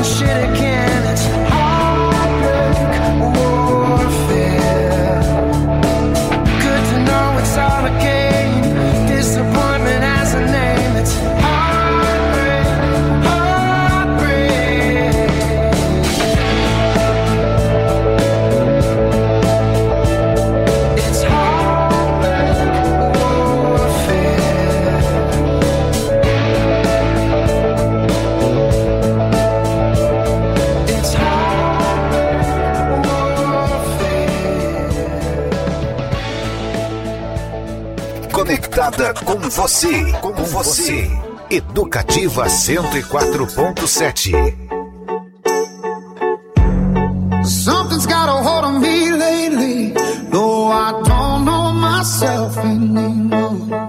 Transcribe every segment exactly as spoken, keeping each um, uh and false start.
Conectada com você, com você. Educativa cento e quatro ponto sete. Something's got a hold on me lately, though I don't know myself anymore.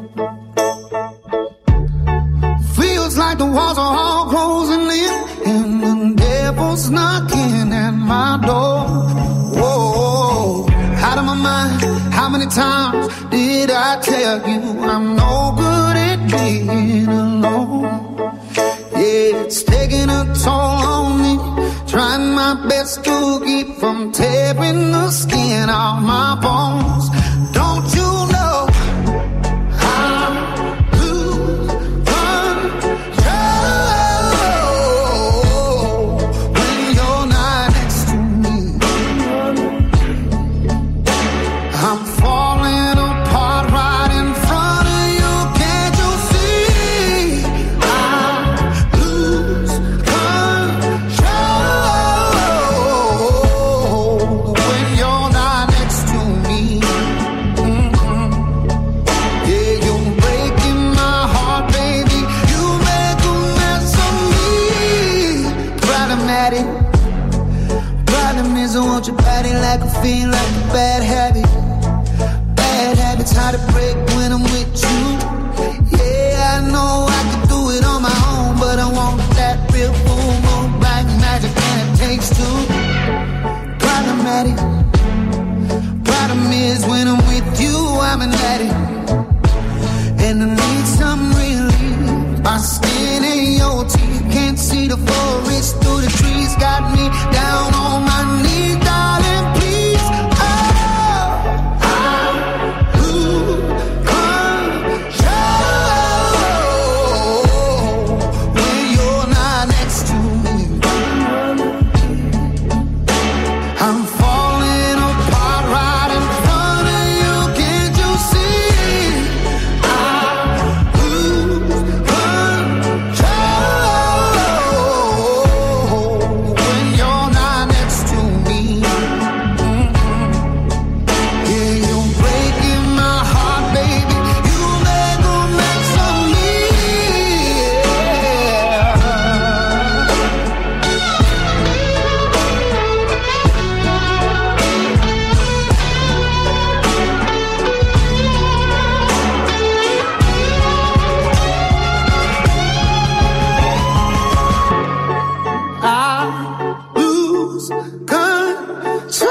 Feels like the walls are all closing in, and the devil's knocking at my door. Whoa, out of my mind, how many times did I tell you I'm no good at being alone? Yeah, it's taking a toll on me, trying my best to keep from tearing the skin off my bones. Don't you know I lose control when you're not next to me? I'm falling apart right in front of you. Can't you see? I lose control when you're not next to me. Mm-hmm. Yeah, you're breaking my heart, baby. You make a mess of me. Problematic. Problem is I want your body like I feel like a bad habit. Bad habits hard to break when I'm with you. Yeah, I know I could do it on my own, but I want that real full moon black magic, and it takes two. Problematic. Problem is when I'm with you, I'm an addict, and I need some relief. My skin and your teeth, can't see the forest through the trees. Got me down on my knees, darling, please. Oh, I lose control when you're not next to me. I'm falling apart right in front of you. Can't you see? I lose control when you're not next to me. Mm-hmm. Yeah, you're breaking my heart, baby. You make a mess of me. I lose control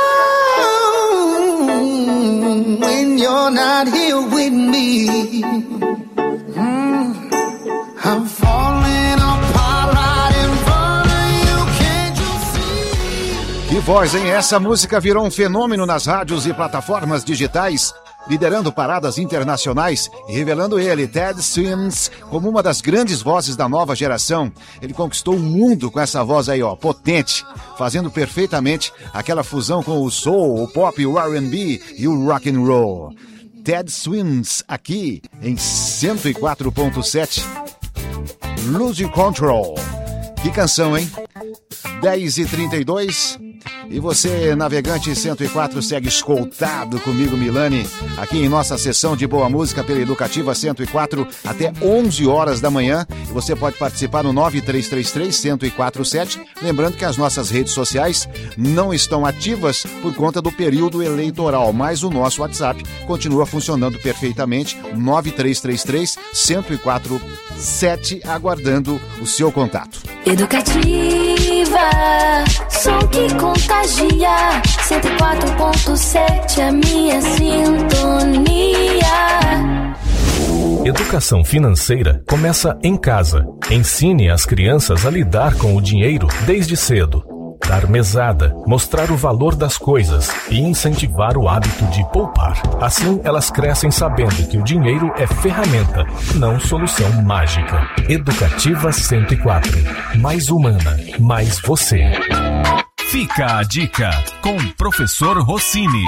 when you're not here with me. Mm. I'm falling apart right in front of you. Can't you see? Que voz, hein? Essa música virou um fenômeno nas rádios e plataformas digitais, liderando paradas internacionais e revelando ele, Ted Swims, como uma das grandes vozes da nova geração. Ele conquistou o mundo com essa voz aí, ó, potente, fazendo perfeitamente aquela fusão com o soul, o pop, o R and B e o rock and roll. Ted Swims, aqui em cento e quatro ponto sete, Lose Control. Que canção, hein? dez e trinta e dois. E você, navegante cento e quatro, segue escoltado comigo, Milani, aqui em nossa sessão de boa música pela Educativa cento e quatro até onze horas da manhã. E você pode participar no nove três três três, um zero quatro sete. Lembrando que as nossas redes sociais não estão ativas por conta do período eleitoral, mas o nosso WhatsApp continua funcionando perfeitamente, nove três três três, um zero quatro sete, aguardando o seu contato. Educativa, som que contagia, cento e quatro ponto sete, a minha sintonia. Educação financeira começa em casa. Ensine as crianças a lidar com o dinheiro desde cedo. Dar mesada, mostrar o valor das coisas e incentivar o hábito de poupar. Assim, elas crescem sabendo que o dinheiro é ferramenta, não solução mágica. Educativa cento e quatro. Mais humana, mais você. Fica a dica com o professor Rossini.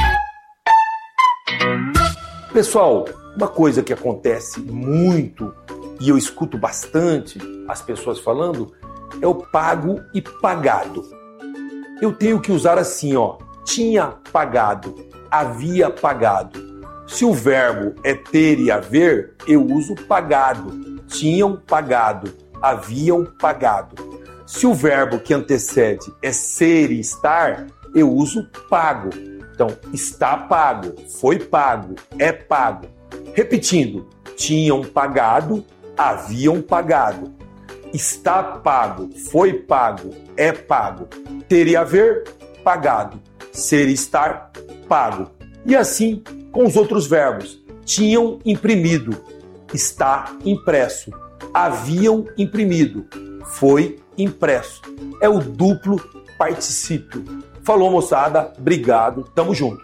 Pessoal, uma coisa que acontece muito e eu escuto bastante as pessoas falando é o pago e pagado. Eu tenho que usar assim, ó, tinha pagado, havia pagado. Se o verbo é ter e haver, eu uso pagado. Tinham pagado, haviam pagado. Se o verbo que antecede é ser e estar, eu uso pago. Então, está pago, foi pago, é pago. Repetindo, tinham pagado, haviam pagado. Está pago, foi pago, é pago. Ter e haver, pagado. Ser e estar, pago. E assim com os outros verbos. Tinham imprimido, está impresso. Haviam imprimido, foi impresso. É o duplo particípio. Falou, moçada, obrigado, tamo junto.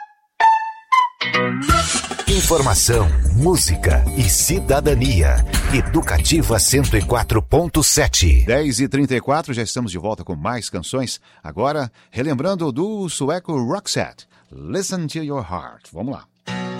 Informação, música e cidadania. Educativa cento e quatro ponto sete. dez e trinta e quatro, já estamos de volta com mais canções. Agora, relembrando do sueco Roxette. Listen to your heart. Vamos lá.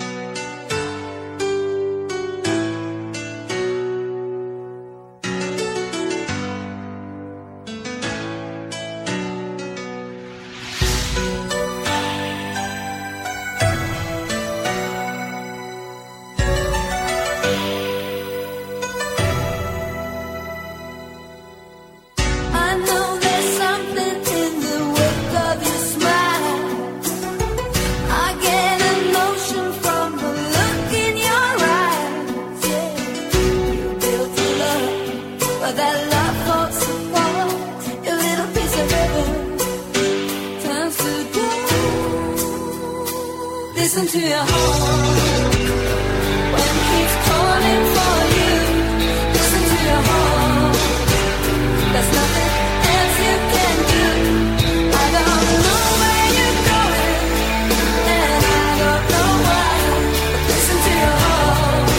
Listen to your heart when he's calling for you. Listen to your heart. There's nothing else you can do. I don't know where you're going, and I don't know why. But listen to your heart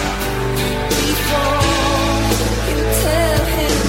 before you tell him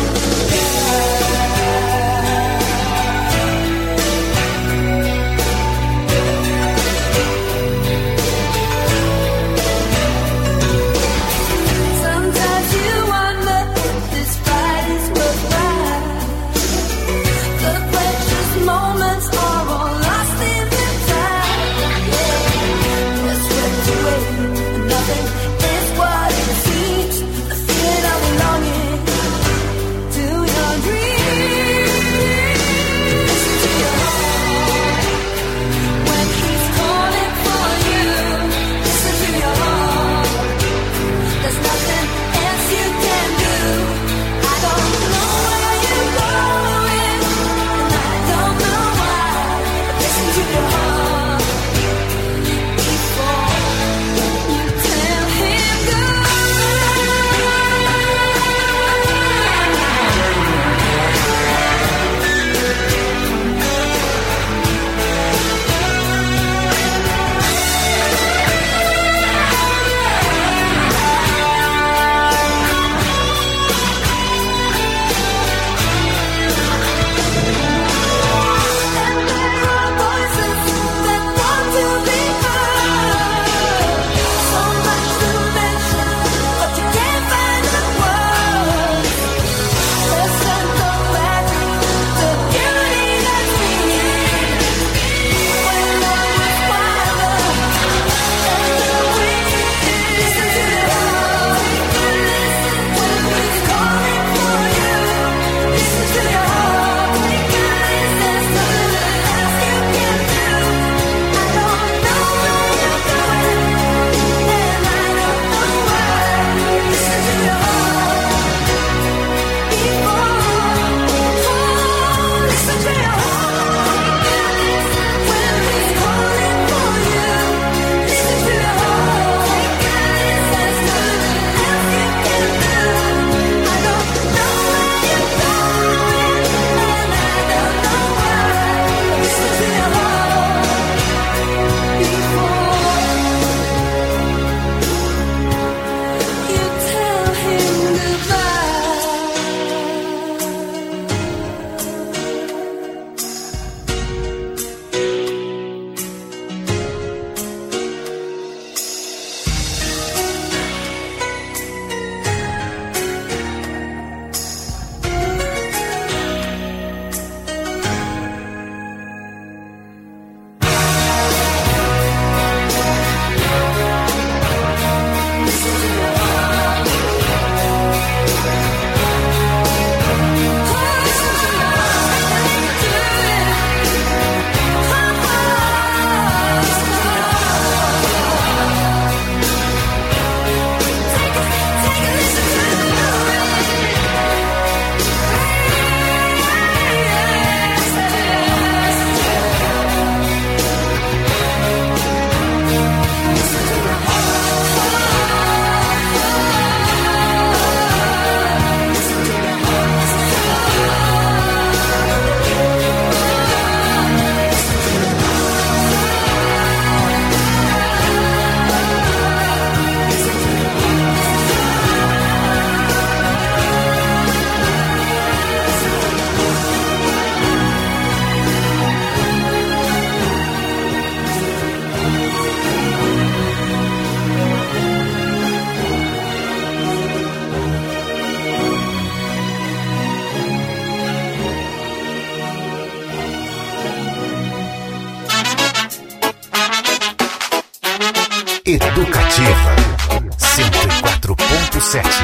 sete.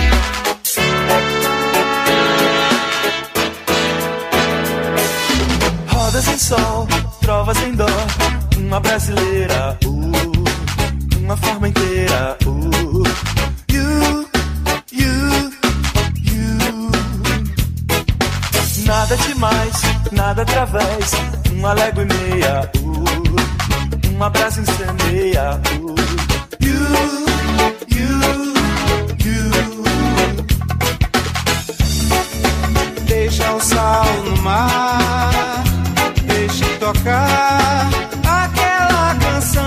Rodas em sol, trovas em dó, uma brasileira, uh, uma forma inteira, uh, you, you, you. Nada demais, nada através, uma légua e meia, uh, uma brasa incendeia, uh, you, you, you. Deixa o sal no mar, deixa tocar aquela canção.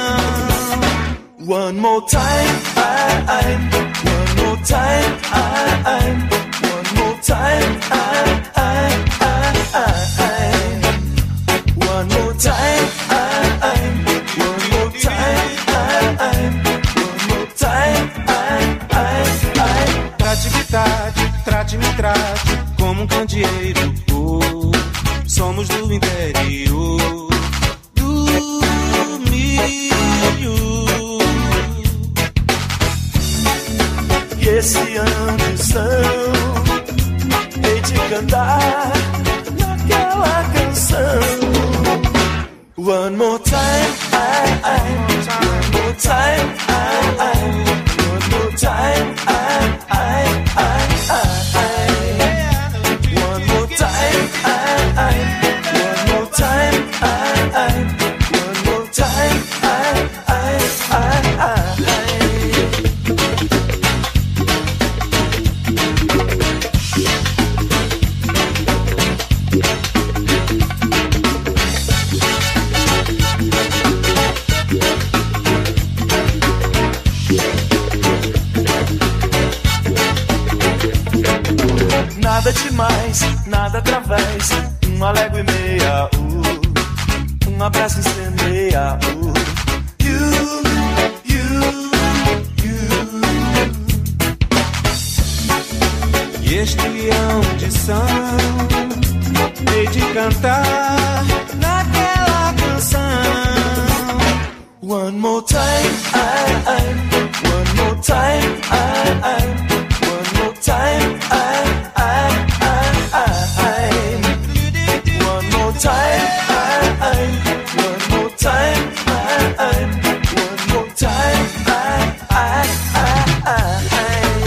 One more time, I, I, one more time, I, I, one more time, I, I, I, I, one more time, I, I, one more time, I, I, one more time, I, I, I. Trate-me, trate, trate-me, trate como um candeeiro. Oh, somos do interior do milho. E esse ambição, hei de cantar naquela canção. One more time, I, I, one more time, I, I, one more time, I, I, I, I, one more time, I, I, one more time, I, I, one more time, I, I, I, I. Nada demais, nada através, uma légua e meia, uh, um abraço incendeia, uh, you, you, you. E este ambição, hei de cantar naquela canção. One more time, I, I, one more time, I, I, one more time, I, I, I, I, one more time, I, I, one more time, I, I, one more time, I, I, I, I.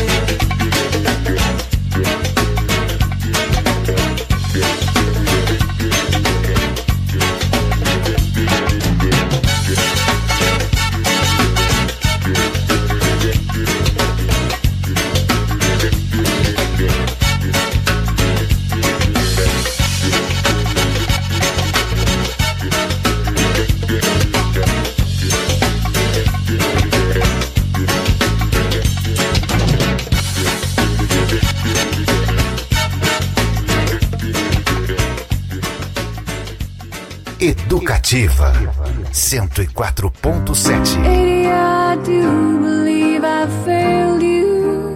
Educativa cento e quatro ponto sete. Maybe I do believe I failed you.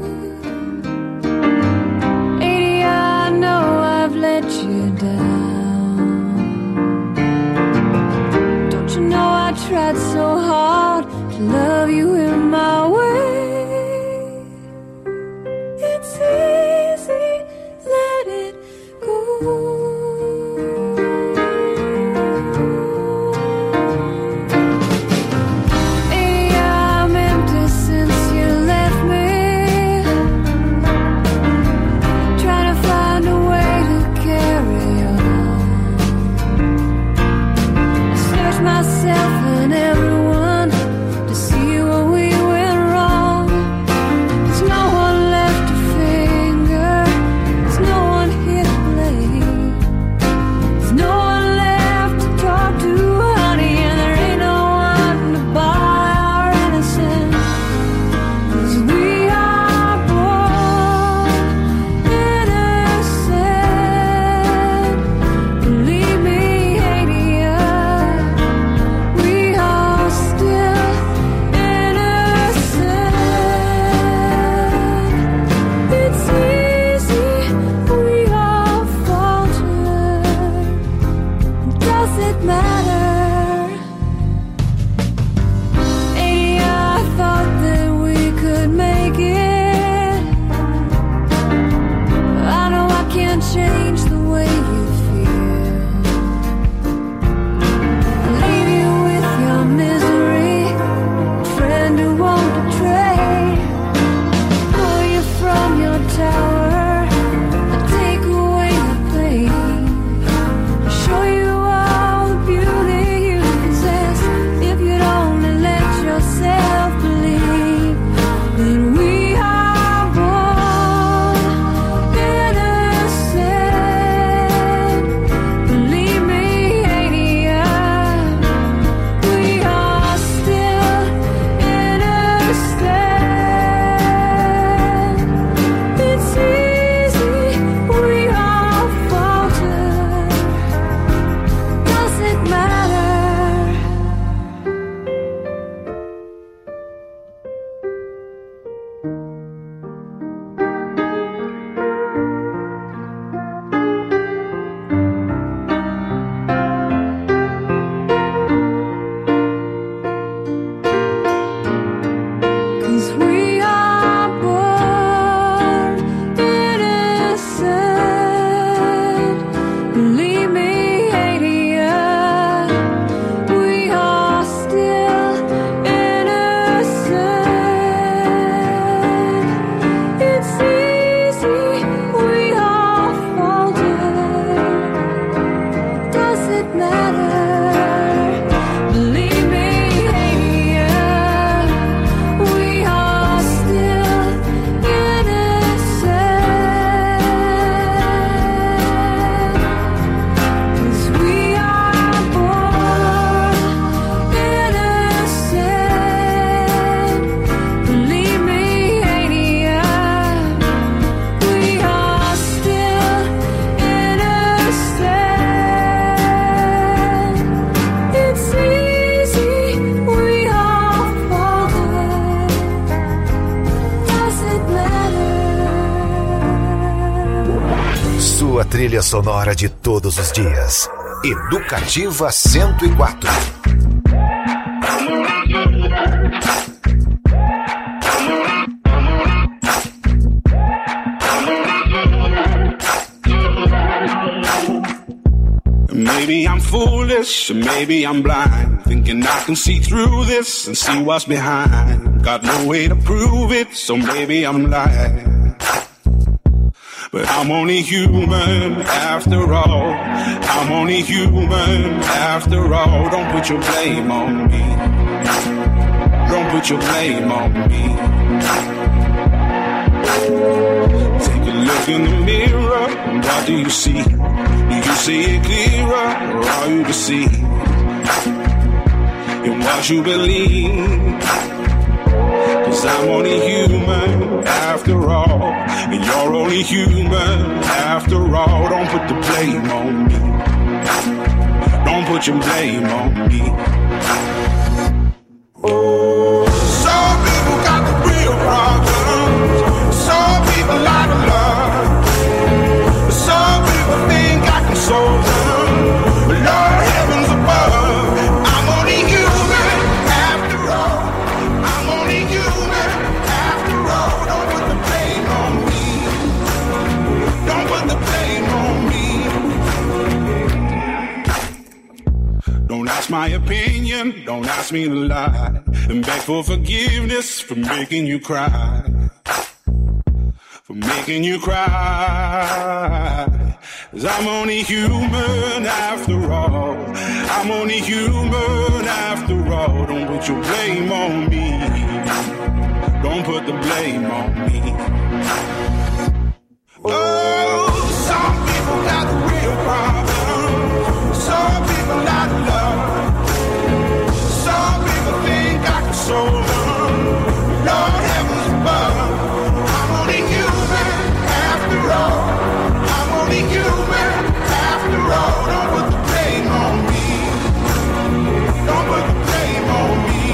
Maybe I know I've let you down. Don't you know I tried so hard to love you in my way? It's easy, let it go. Maybe I'm empty since you left me. Sua trilha sonora de todos os dias. Educativa cento e quatro. Maybe I'm foolish, maybe I'm blind, thinking I can see through this and see what's behind. Got no way to prove it, so maybe I'm lying. But I'm only human after all. I'm only human after all. Don't put your blame on me. Don't put your blame on me. Take a look in the mirror, what do you see? Do you see it clearer, or are you deceived in what you believe? Cause I'm only human after all, and you're only human after all. Don't put the blame on me. Don't put your blame on me. Oh, some people got the real problems. Some people out of love. Some people think I can solve them. But Lord heavens above, I'm only human after all. I'm only human after all. Don't put the blame on me. Don't put the blame on me. Don't ask my opinion, don't ask me to lie, and beg for forgiveness for making you cry. For making you cry. Cause I'm only human after all. I'm only human after all. Don't put your blame on me. Don't put the blame on me. Oh, some people got the real problem. Some people out of love. Some people think I can solve them. Lord heavens above, I'm only human after all. I'm only human after all. Don't put the blame on me. Don't put the blame on me.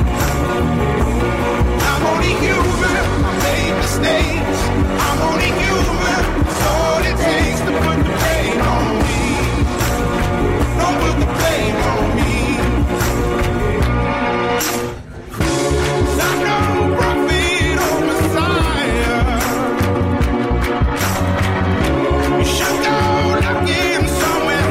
I'm only human. I made mistakes. I'm only human. That's all it takes to put the blame on me. Don't put the blame on me. 'Cause I'm no prophet or Messiah. You should go looking somewhere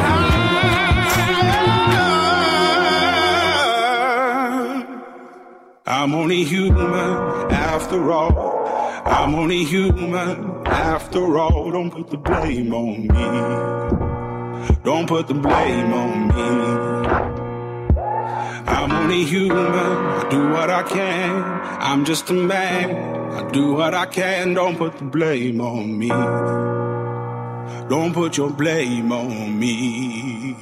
high. I'm only human after all. I'm only human after all. Don't put the blame on me. Don't put the blame on me. I'm only human. I do what I can. I'm just a man. I do what I can. Don't put the blame on me. Don't put your blame on me.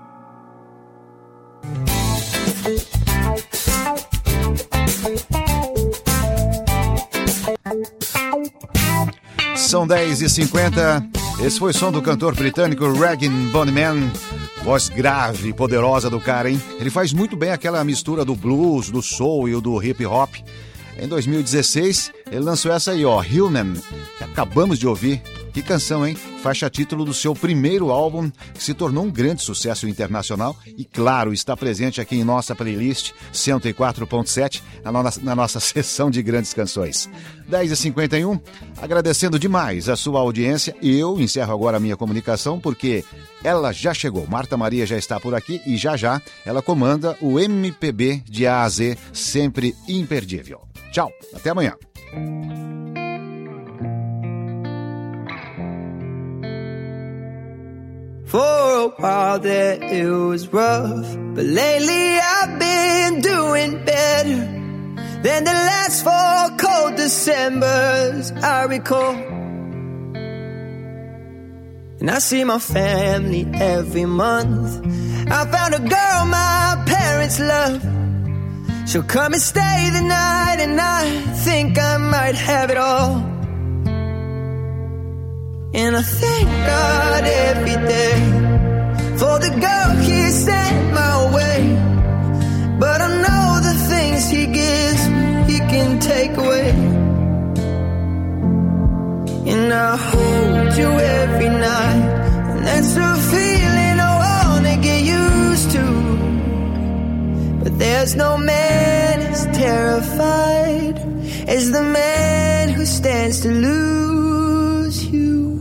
São dez e cinquenta. Esse foi o som do cantor britânico Regan Bonnyman. Voz grave e poderosa do cara, hein? Ele faz muito bem aquela mistura do blues, do soul e o do hip hop. Em dois mil e dezesseis, ele lançou essa aí, ó, Human, que acabamos de ouvir. Que canção, hein? Faixa título do seu primeiro álbum, que se tornou um grande sucesso internacional e, claro, está presente aqui em nossa playlist cento e quatro ponto sete, na, no- na nossa sessão de grandes canções. dez e cinquenta e um, agradecendo demais a sua audiência, eu encerro agora a minha comunicação porque ela já chegou. Marta Maria já está por aqui e já já ela comanda o M P B de A a Z, sempre imperdível. Tchau, até amanhã. For a while there it was rough, but lately I've been doing better than the last four cold Decembers I recall. And I see my family every month. I found a girl my parents love. She'll come and stay the night, and I think I might have it all. And I thank God every day for the girl He sent my way. But I know the things He gives me, He can take away. And I hold you every night, and that's a feeling I wanna get used to. But there's no man as terrified as the man who stands to lose you.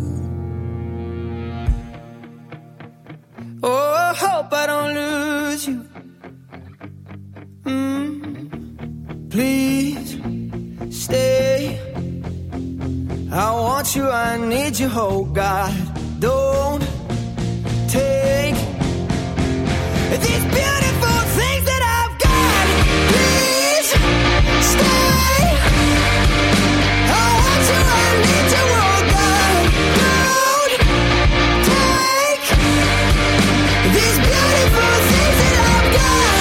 Oh, I hope I don't lose you. Mm, please stay. I want you, I need you, oh God. Don't take these beautiful things that I've got. Please stay. I want you, I need you, oh God. Don't take these beautiful things that I've got.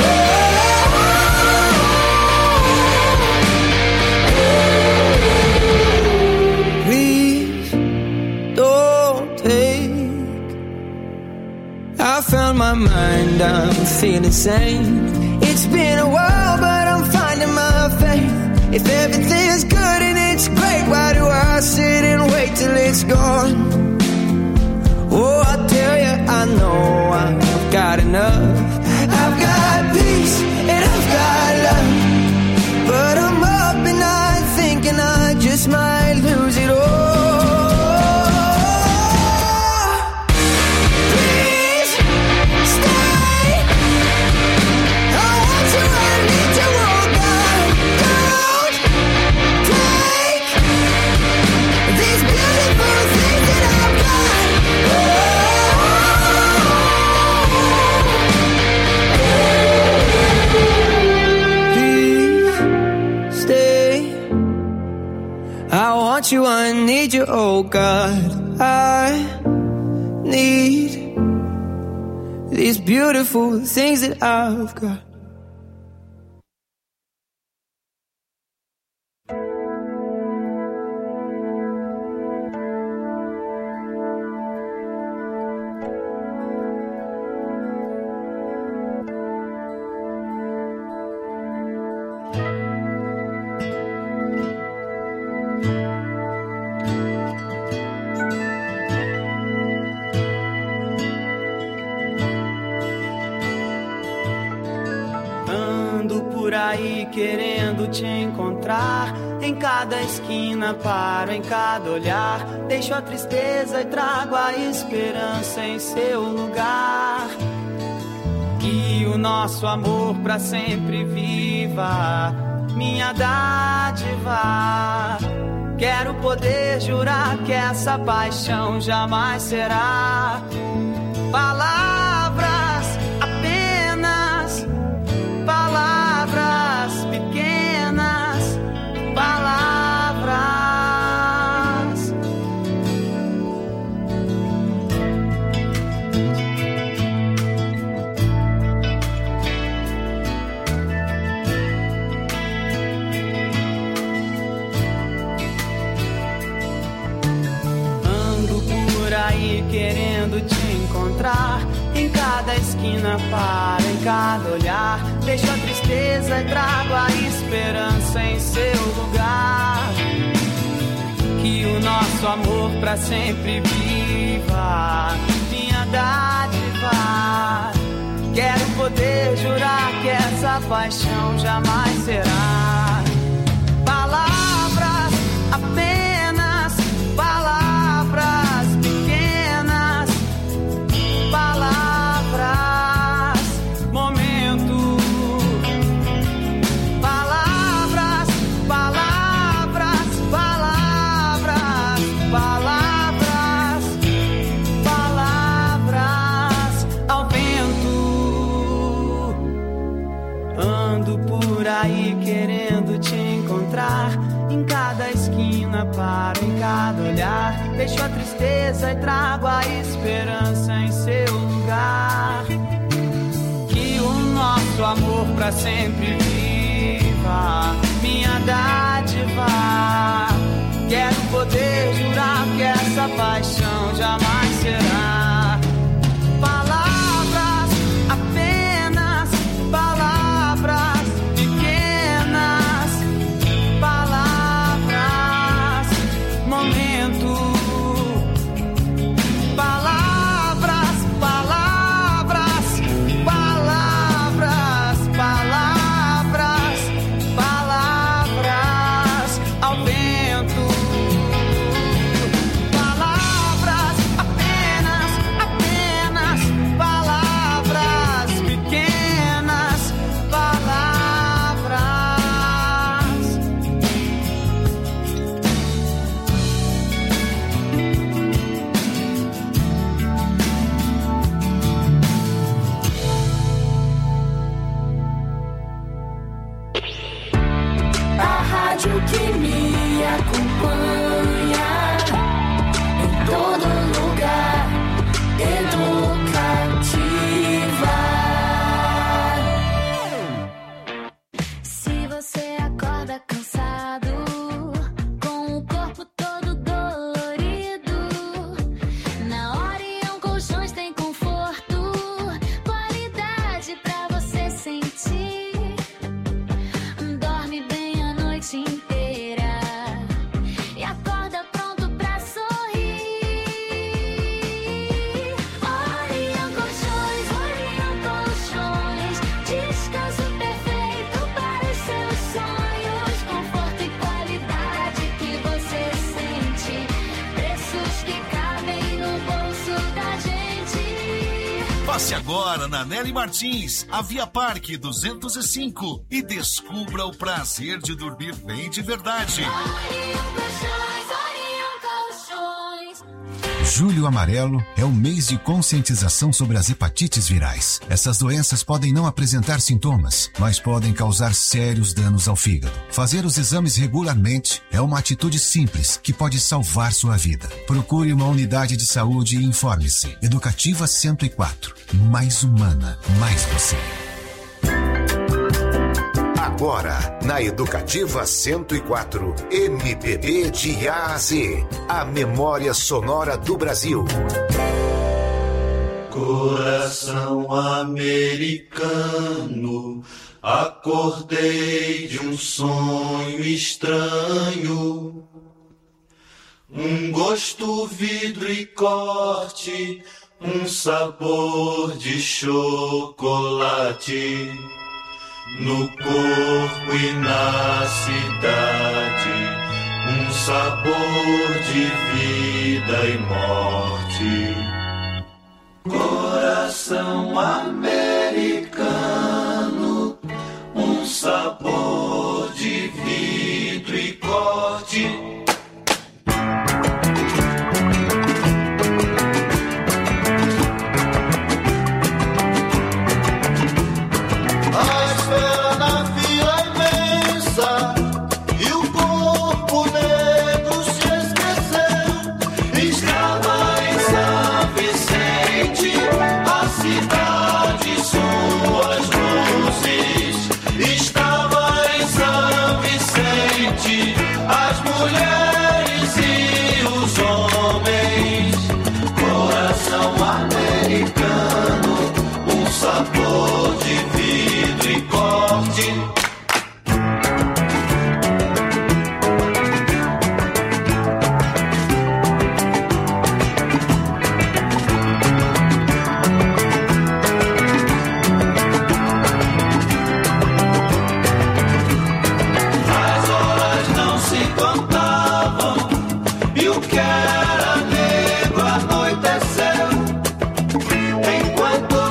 Please don't take. I found my mind, I'm feeling sane. It's been a while, but I'm finding my faith. If everything's good and it's great, why do I sit and wait till it's gone? Oh, I tell you, I know I've got enough. I've got peace and I've got love, but I'm up and I'm thinking I just might lose it all. Please stay. I want you, I need you, oh God. Don't take these beautiful things that I've got. Please stay. I want you, I need you, oh God. I need these beautiful things that I've got. Ando por aí querendo te encontrar. Em cada esquina paro, em cada olhar. Deixo a tristeza e trago a esperança em seu lugar. Que o nosso amor pra sempre viva, minha dádiva. Quero poder jurar que essa paixão jamais será palavras, apenas palavras pequenas, palavras. Ando por aí querendo te encontrar. Em cada esquina paro, em cada olhar. Deixo a tristeza e trago a esperança em seu lugar. Que o nosso amor pra sempre viva, minha dádiva. Quero poder jurar que essa paixão jamais será palavras, apenas palavras pequenas, palavras, momento. Palavras, palavras, palavras, palavras, palavras ao vento. Ando por aí querendo te encontrar. Em cada esquina paro, em cada olhar. Deixo a tristeza e trago a esperança em seu lugar. Que o nosso amor pra sempre viva, minha dádiva. Quero poder jurar que essa paixão jamais será palavras, apenas palavras pequenas, palavras, momento. Passe agora na Nelly Martins, a Via Parque duzentos e cinco e descubra o prazer de dormir bem de verdade. Julho Amarelo é o mês de conscientização sobre as hepatites virais. Essas doenças podem não apresentar sintomas, mas podem causar sérios danos ao fígado. Fazer os exames regularmente é uma atitude simples que pode salvar sua vida. Procure uma unidade de saúde e informe-se. Educativa cento e quatro. Mais humana, mais você. Agora, na Educativa cento e quatro, M P B de A a Z, a memória sonora do Brasil. Coração americano, acordei de um sonho estranho. Um gosto, vidro e corte, um sabor de chocolate. No corpo e na cidade, um sabor de vida e morte. Coração americano, um sabor de vidro e corte. Sabor de vidro e corte. As horas não se contavam e o que era negro anoiteceu. Enquanto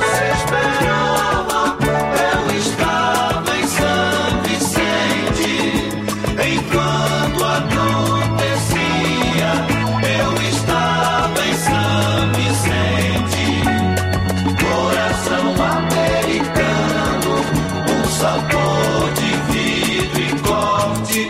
sabor de vidro e corte.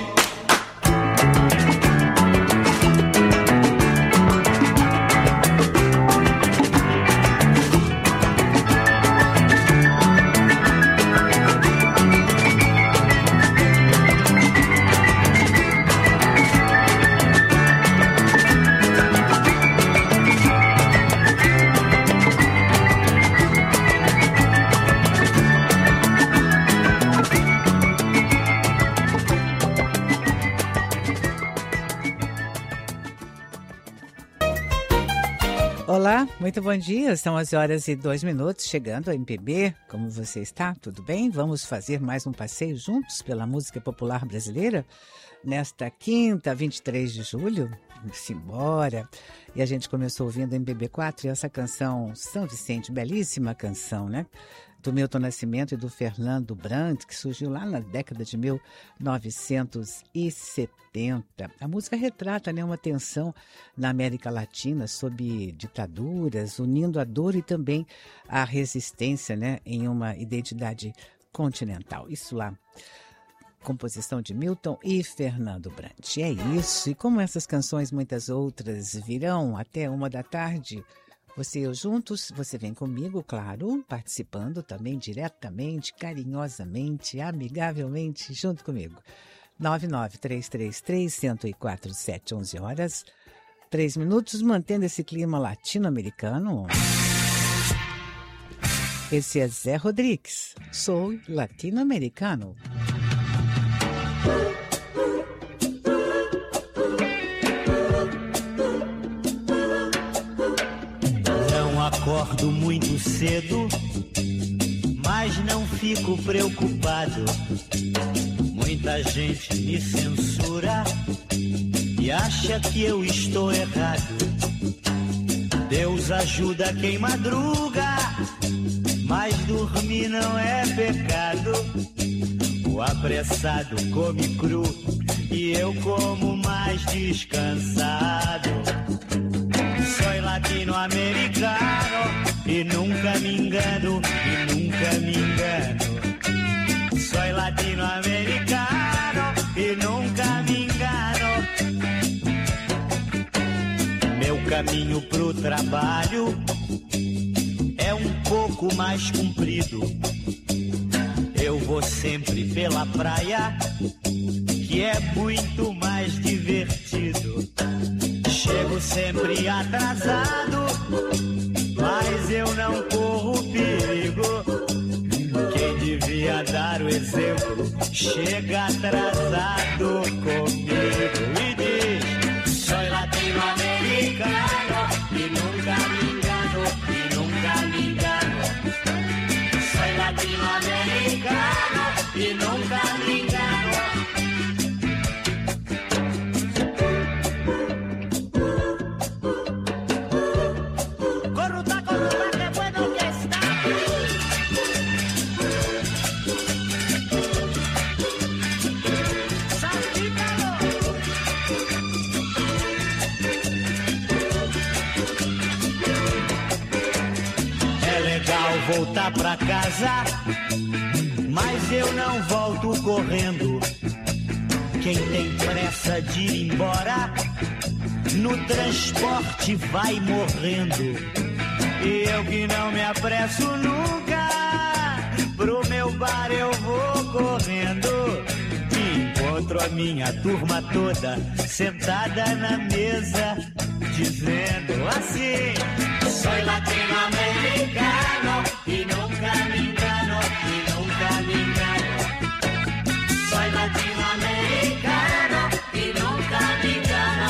Olá, muito bom dia, são onze horas e dois minutos, chegando a M P B, como você está? Tudo bem? Vamos fazer mais um passeio juntos pela música popular brasileira? Nesta quinta, vinte e três de julho, simbora! E a gente começou ouvindo M P B quatro e essa canção São Vicente, belíssima canção, né? Do Milton Nascimento e do Fernando Brandt, que surgiu lá na década de mil novecentos e setenta. A música retrata, né, uma tensão na América Latina sob ditaduras, unindo a dor e também a resistência, né, em uma identidade continental. Isso lá, composição de Milton e Fernando Brandt. É isso, e como essas canções, muitas outras virão até uma da tarde. Você e eu juntos, você vem comigo, claro, participando também diretamente, carinhosamente, amigavelmente, junto comigo. nove nove três três três, zero quatro sete, onze horas, três minutos, mantendo esse clima latino-americano. Esse é Zé Rodrigues, sou latino-americano. Acordo muito cedo, mas não fico preocupado. Muita gente me censura e acha que eu estou errado. Deus ajuda quem madruga, mas dormir não é pecado. O apressado come cru e eu como mais descansado. Sou latino-americano e nunca me engano, e nunca me engano. Sou latino-americano e nunca me engano. Meu caminho pro trabalho é um pouco mais comprido. Eu vou sempre pela praia, que é muito mais divertido. Chego sempre atrasado, mas eu não corro perigo. Quem devia dar o exemplo chega atrasado comigo e diz: sou latino-americano e nunca me engano, e nunca me engano. Sou latino-americano e nunca me engano. Corruta, corruta, que bueno que está. Salpícalo. É legal voltar pra casa, mas eu não volto correndo. Quem tem pressa de ir embora, no transporte vai morrendo. E eu que não me apresso nunca, pro meu bar eu vou correndo. E encontro a minha turma toda sentada na mesa, dizendo assim: sou latino-americano e nunca me engano, e nunca me engano. Sou latino-americano e nunca me engano.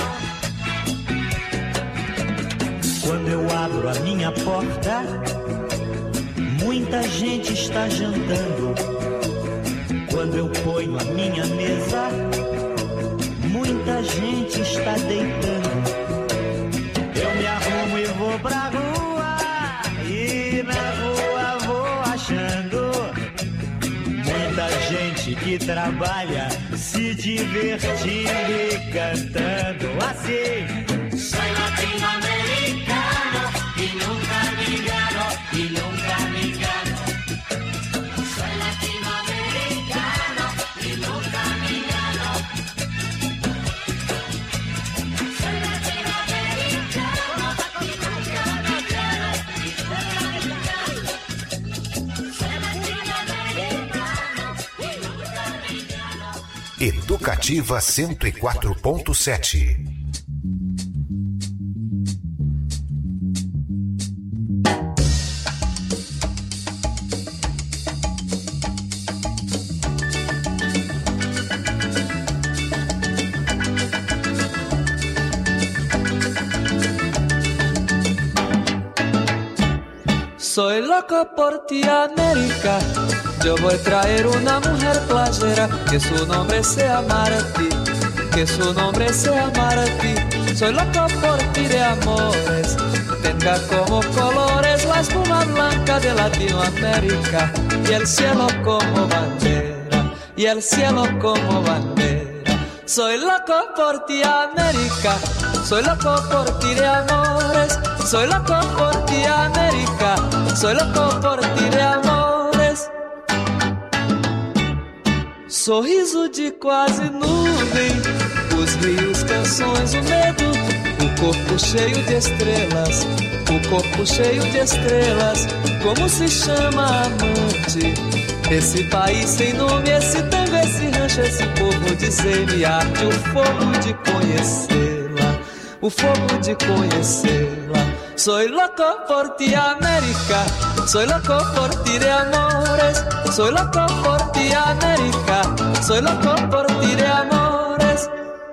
Quando eu abro a minha porta, muita gente está jantando. Quando eu ponho a minha mesa, muita gente está deitando. Eu me arrumo e vou pra rua, e na rua vou achando muita gente que trabalha, se divertindo e cantando assim: sou latino-americano e nunca me engano, e nunca me engano. Sou latino-americano e nunca me engano. Sou latino-americano e nunca me engano. Sou latino-americano e nunca me engano. Educativa cento e quatro ponto sete. Soy loco por ti, América. Yo voy a traer una mujer playera, que su nombre sea Martí, que su nombre sea Martí. Soy loco por ti de amores, tenga como colores la espuma blanca de Latinoamérica y el cielo como bandera, y el cielo como bandera. Soy loco por ti, América. Soy loco por ti de amores, soy loco por ti, América. Soy loco por ti de amores. Sorriso de quase nuvem, os rios, canções, o medo, o corpo cheio de estrelas, o corpo cheio de estrelas. Como se chama, amante? Esse país sem nome, esse tango, esse rancho, esse povo, dizer-me arte, o fogo de conhecê-la, o fogo de conhecê-la. Soy loco por ti, América. Soy loco por ti de amores. Soy loco por ti, América. Soy loco por ti de amores.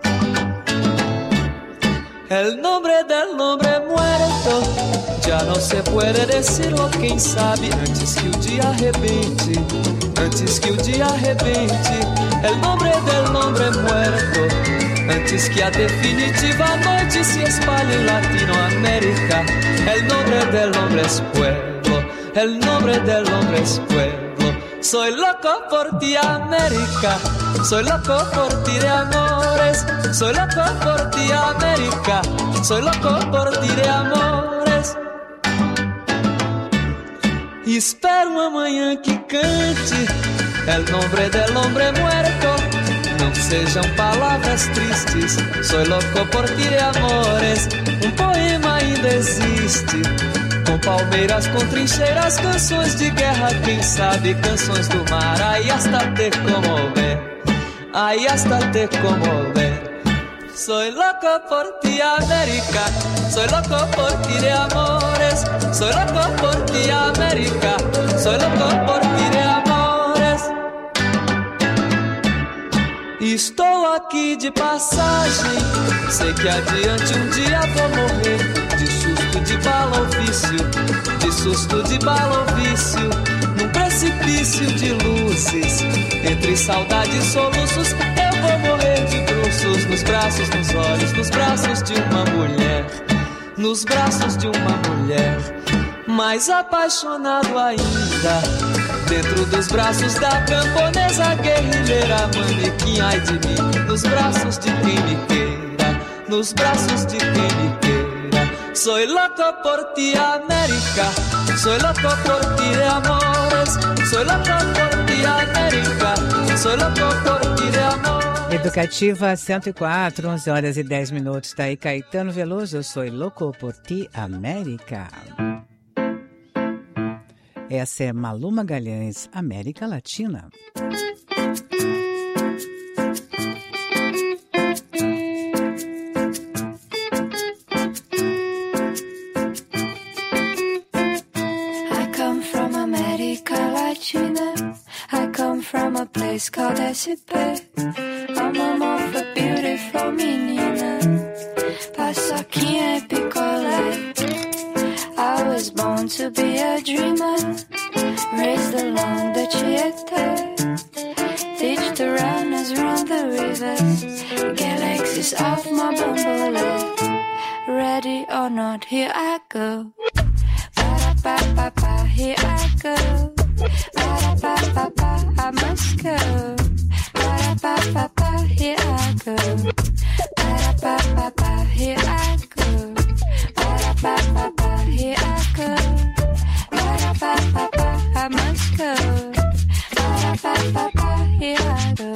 El nombre del hombre muerto já não se puede decirlo, quem sabe, antes que o dia arrebente, antes que o dia arrebente. El nombre del hombre muerto, antes que a definitiva noite se espalhe em Latinoamérica. El nombre del hombre es pueblo, el nombre del hombre es pueblo. Soy loco por ti, América, soy loco por ti de amores, soy loco por ti, América, soy loco por ti de amores. E espero uma manhã que cante el nombre del hombre muerto. Não sejam palavras tristes, soy loco por ti de amores. Um poema ainda existe, com palmeiras, com trincheiras, canções de guerra, quem sabe canções do mar. Aí hasta te comover, aí hasta te comover. Soy loco por ti, América, soy loco por ti de amores, soy loco por ti, América, soy loco por ti de amores. Estou aqui de passagem, sei que adiante um dia vou morrer, de susto de bala ou vício, de susto de bala ou vício, num precipício de luzes, entre saudade e soluços, eu vou morrer de bruços, nos braços, nos olhos, nos braços de uma mulher, nos braços de uma mulher, mais apaixonado ainda, dentro dos braços da camponesa guerrilheira, manequim, ai de mim, nos braços de quem me queira, nos braços de quem me queira. Soy loco por ti, América, soy loco por ti de amores, soy loco por ti, América, soy loco por ti de amores. Educativa cento e quatro, onze horas e dez minutos. Está aí Caetano Veloso, eu sou louco por ti, América. Essa é Malu Magalhães, América Latina. I come from America Latina. I come from a place called S P. I'm uma fofa beautiful menina, paçoquinha e picolé. I was born to be a dreamer, raised along the Chiete, teach the runners round the rivers, galaxies off my bumblebee. Ready or not, here I go. Ba-da-ba-ba-ba, here I go. Ba-da-ba-ba-ba, I must go. Ba-da-ba-ba-ba, here I go. Ba-da-ba-ba-ba, here I go. Ba-da-ba-ba-ba, here I go. Ba-da-ba-ba-ba, I must go. Ba-da-ba-ba-ba, here I go.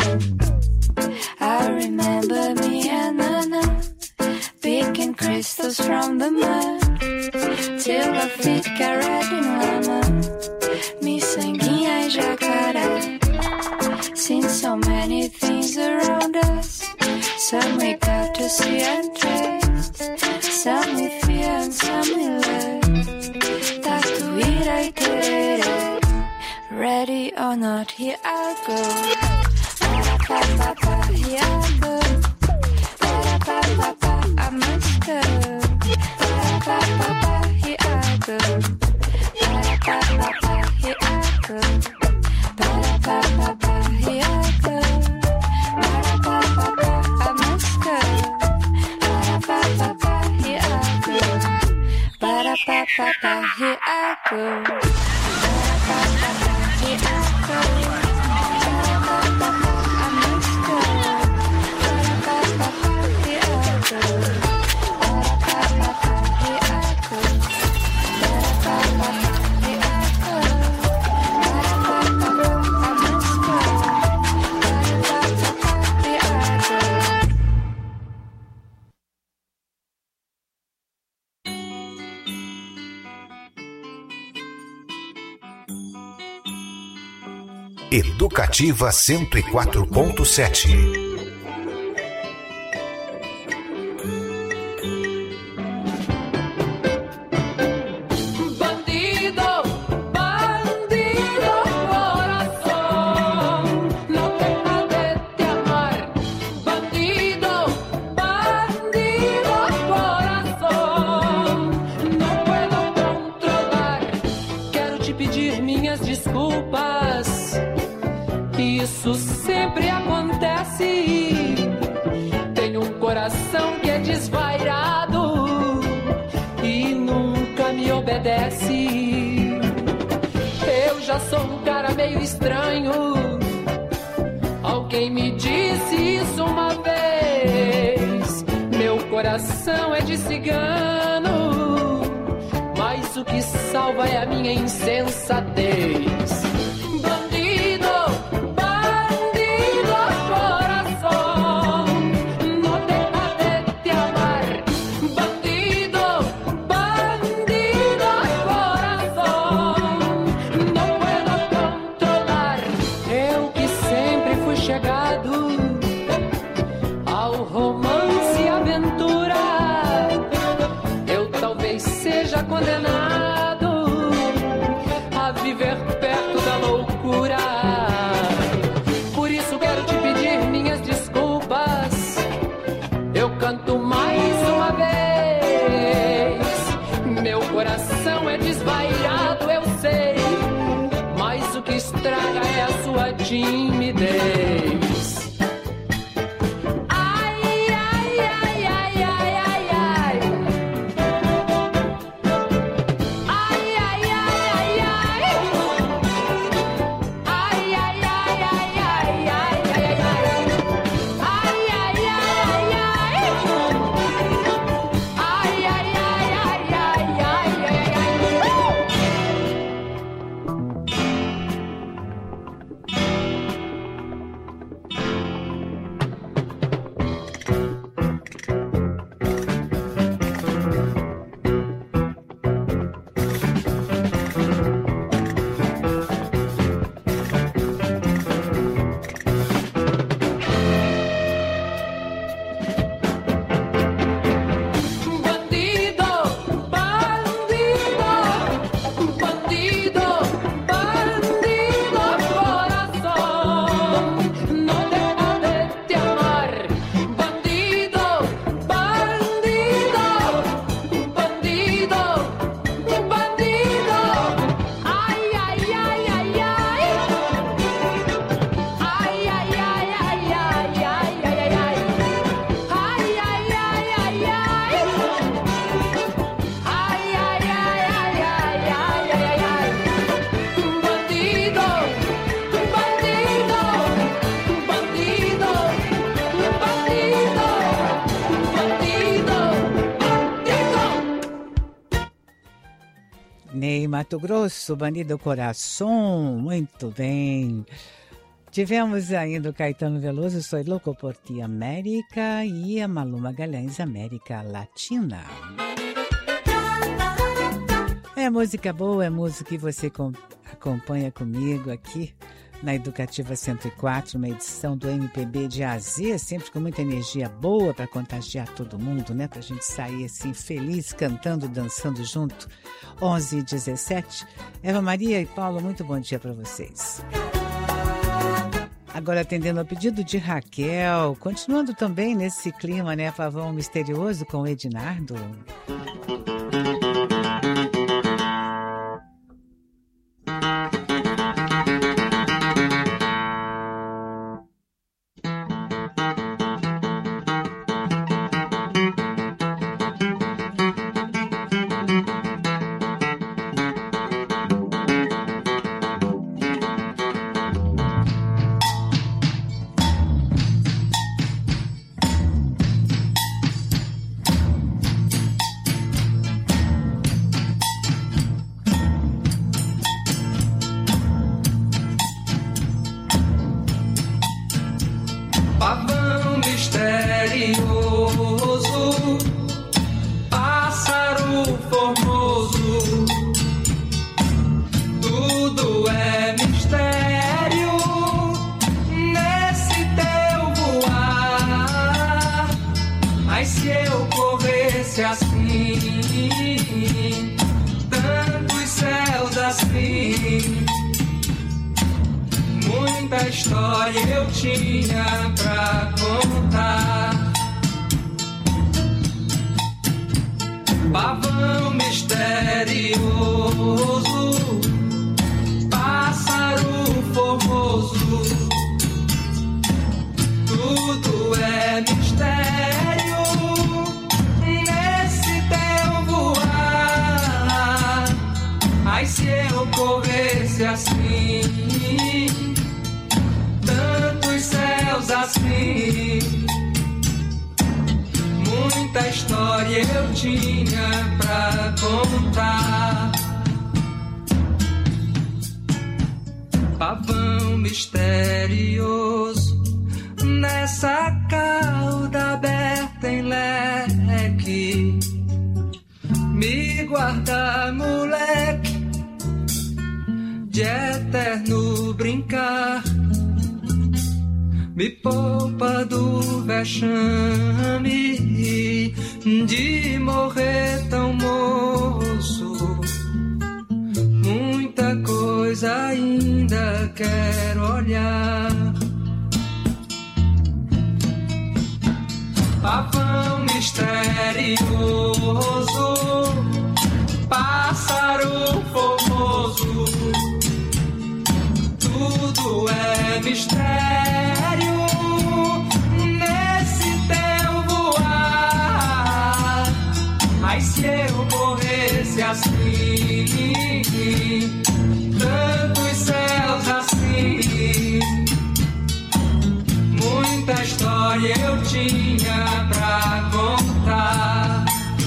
I remember me and Nana picking crystals from the mud till her feet got red in lama. Miçanguinha e jacaré. Seen so many things around us, some we got to see and taste, some we fear and some we learn. Tatuíra e tereré. Ready or not, here I go. Ba-da-ba-ba-ba, here I go. Ba-da-ba-ba-ba, I must go. Ba-da-ba-ba-ba, here I go. Ba-da-ba-ba-ba, here I go. Ba-da-ba-ba-ba, here I go. Ba-da-ba-ba-ba, I must go. Ba-da-ba-ba-ba, here I go. Ba-da-ba-ba-ba, here I go. Ba-da-ba-ba-ba, here I go. Ba-da-ba-ba-ba, I must go. Ba-da-ba-ba-ba, here I go. Ba-da-ba-ba-ba, here I go. Ba-da-ba-ba-ba, here I go. Ba-da-ba-ba-ba, I must go. Ba-da-ba-ba-ba, here I go. Educativa cento e quatro ponto sete. Isso sempre acontece. Tenho um coração que é desvairado e nunca me obedece. obedece. Eu já sou um cara meio estranho. Alguém me disse isso uma vez. Meu coração é de cigano, mas o que salva é a minha insensatez. Bandido, bandido, coração, no deja de te amar. Bandido, bandido, coração, no puedo controlar. Eu que sempre fui chegado ao romance e aventura, eu talvez seja condenado a viver perto da loucura. Por isso quero te pedir minhas desculpas. Eu canto mais uma vez. Meu coração é desvairado, eu sei, mas o que estraga é a sua timidez. Ney Mato Grosso, Bandido Coração, muito bem. Tivemos ainda o Caetano Veloso, Soy Louco por Ti, América, e a Malu Magalhães, América Latina. É música boa, é música que você com, acompanha comigo aqui na Educativa cento e quatro, uma edição do M P B de A a Z, sempre com muita energia boa para contagiar todo mundo, né? Para a gente sair assim feliz, cantando, dançando junto. onze e dezessete. Eva Maria e Paulo, muito bom dia para vocês. Agora atendendo ao pedido de Raquel, continuando também nesse clima, né? Pavão misterioso com o Ednardo. Pavão misterioso, pássaro formoso, tudo é mistério nesse teu voar. Mas se eu corresse assim, tantos céus assim, muita história eu tinha pra contar. Pavão misterioso, pássaro formoso, tudo é mistério nesse teu voar. eu tinha pra contar. Pavão misterioso nessa cauda aberta em leque, me guarda, moleque, de eterno brincar, me poupa do vexame de morrer tão moço. Muita coisa ainda quero olhar. Pavão misterioso, pássaro formoso, tudo é mistério nesse teu voar. Mas se eu morresse assim, tantos céus assim, muita história eu tinha pra contar.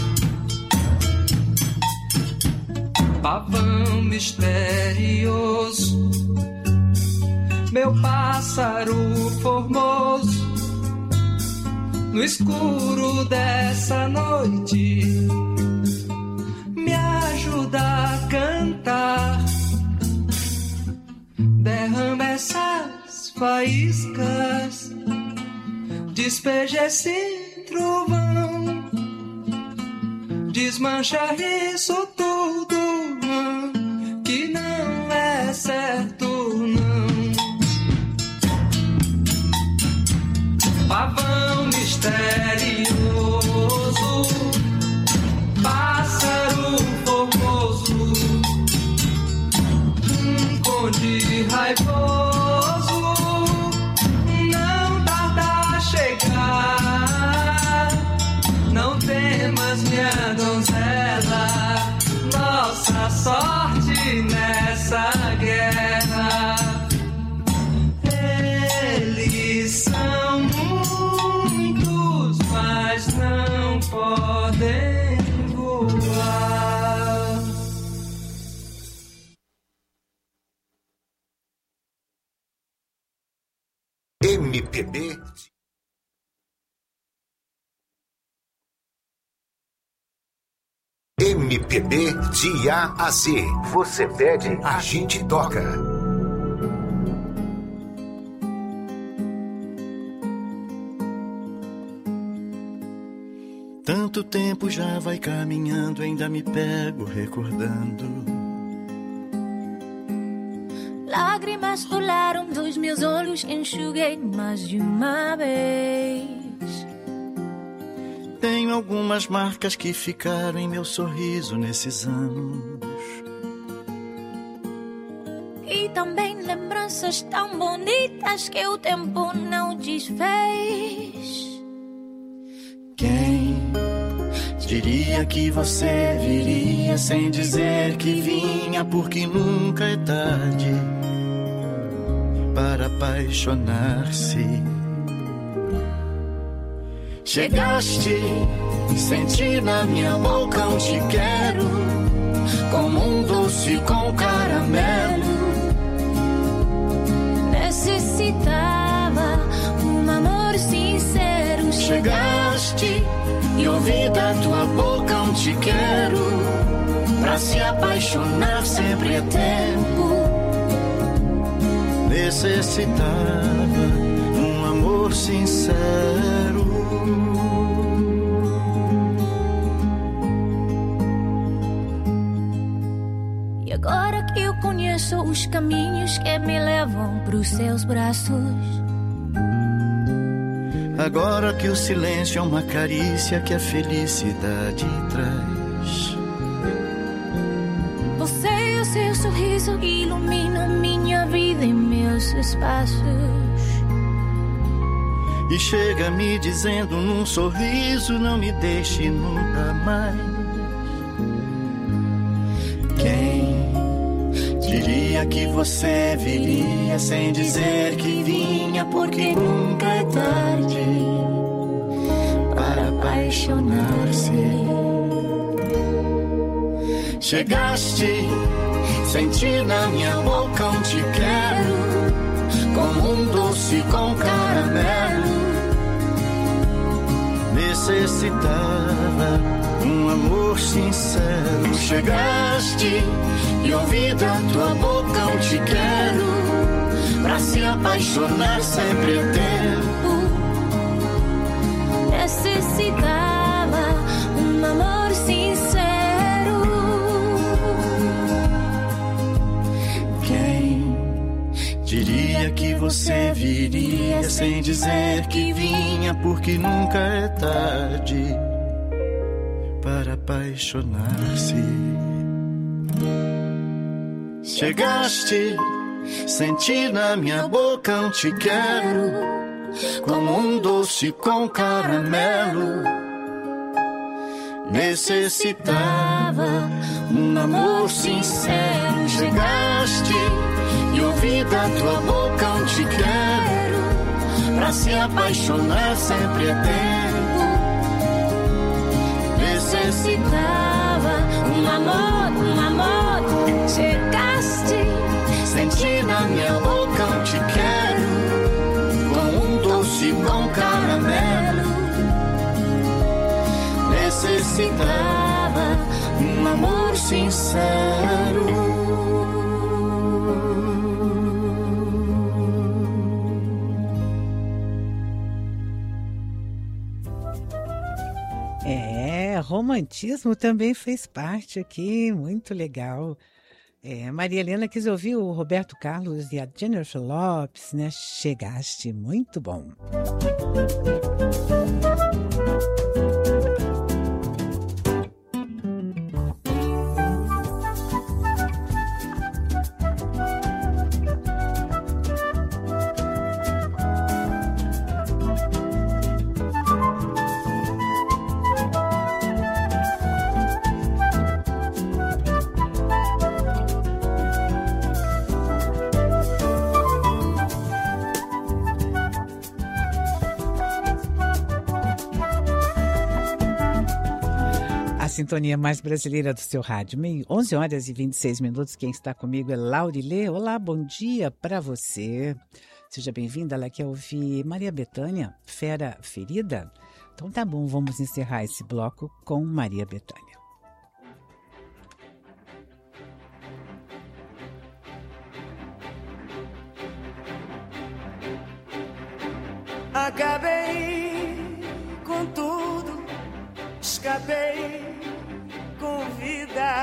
Pavão misterioso, meu pássaro formoso, no escuro dessa noite, me ajuda a cantar. Derrama essas faíscas, despeja esse trovão, desmancha isso tudo que não é certo, não. Pavão misterioso, pássaro formoso, um conde raivoso, não tarda a chegar. Não temas, minha donzela, nossa sorte nessa guerra. Eles são muitos, mas não podem voar. M P B M P B de A a Z. Você pede, a gente toca. Tanto tempo já vai caminhando, ainda me pego recordando. Lágrimas rolaram dos meus olhos, enxuguei mais de uma vez. Tenho algumas marcas que ficaram em meu sorriso nesses anos. E também lembranças tão bonitas que o tempo não desfez. Quem diria que você viria sem dizer que vinha, porque nunca é tarde para apaixonar-se. Chegaste, senti na minha boca um te quero, como um doce com caramelo. Necessitava um amor sincero. Chegaste e ouvi da tua boca um te quero, pra se apaixonar sempre é tempo. Necessitava um amor sincero. E agora que eu conheço os caminhos que me levam pros seus braços, agora que o silêncio é uma carícia que a felicidade traz, você e o seu sorriso iluminam minha vida e meus espaços. E chega me dizendo num sorriso, não me deixe nunca mais. Quem diria que você viria sem dizer que vinha, porque nunca é tarde para apaixonar-se. Chegaste, senti na minha boca um te quero, como um doce com caramelo. Necessitava um amor sincero. Chegaste e ouvi da tua boca um te quero, pra se apaixonar sempre é tempo. Necessitava um amor sincero. Quem diria que você viria sem dizer que vinha, porque nunca é tarde para apaixonar-se. Chegaste, senti na minha boca um te quero, como um doce com caramelo. Necessitava um amor sincero. Chegaste e ouvi da tua boca um te quero, pra se apaixonar sempre é tempo. Necessitava um amor, um amor. Chegaste, senti na minha boca um te quero, com um doce com caramelo. Necessitava um amor sincero. É, romantismo também fez parte aqui, muito legal. É, Maria Helena quis ouvir o Roberto Carlos e a Jennifer Lopez, né? Chegaste, muito bom. Sintonia mais brasileira do seu rádio. onze horas e vinte e seis minutos. Quem está comigo é Laurilê. Olá, bom dia para você. Seja bem-vinda. Ela quer ouvir Maria Bethânia, Fera Ferida. Então tá bom, vamos encerrar esse bloco com Maria Bethânia. Acabei com tudo, escapei com vida.